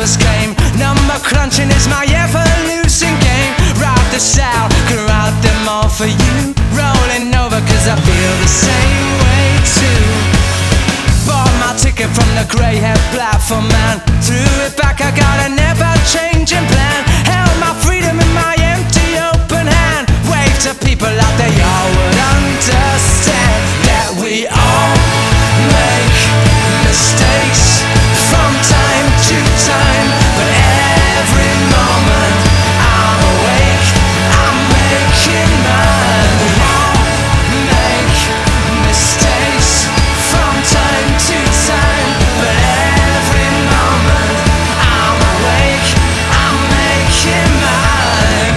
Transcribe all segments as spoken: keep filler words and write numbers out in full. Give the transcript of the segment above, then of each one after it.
hours came. Number crunching is my ever-losing game. Write this out, can write them all for you. Rolling over cause I feel the same way too. Bought my ticket from the grey-haired platform man. Threw it back, I got a never-changing plan. Held my freedom in my empty open hand. Waved to people out there, y'all would understand that we all make mistakes from time to time. But every moment I'm awake, I'm making mine. We all make mistakes from time to time. But every moment I'm awake, I'm making mine.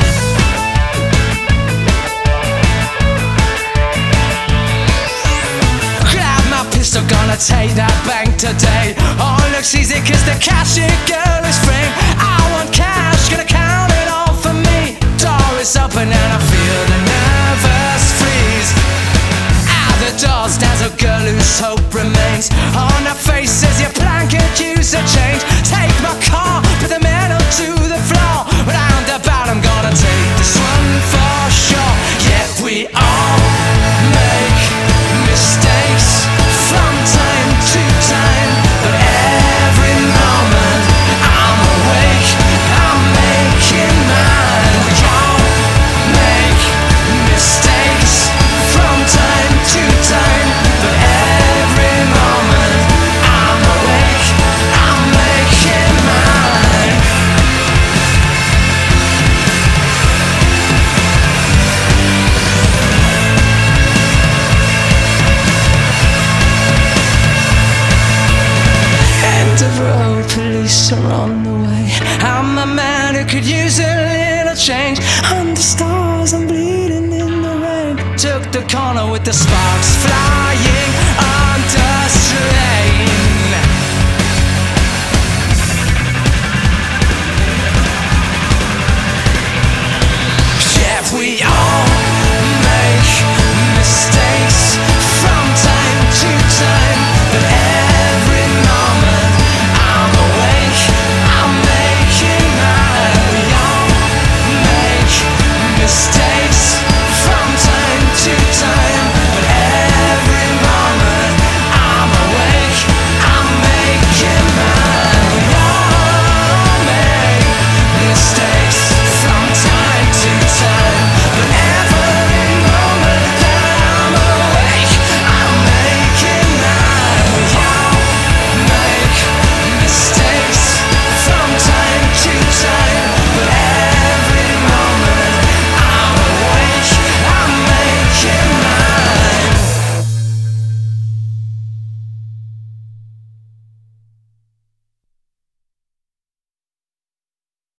Grab my pistol, gonna take that bank today. Oh, looks easy cause the cashier girl is framed. I want cash, gonna count it all for me. Door is open and I feel the nervous freeze. At the door stands a girl whose hope remains. On her face says your plan could use a change. Take my car, put the metal to the floor. Roundabout I'm gonna take this one for sure. Yet we all make mistakes from time to time. But every moment I'm awake, I'm making mine. We all make mistakes from time to time. But every moment I'm awake, I'm making mine. End of road, police are on the way. I'm a man who could use a little change. Under stars, I'm bleeding in the rain. Took the corner with the sparks flying.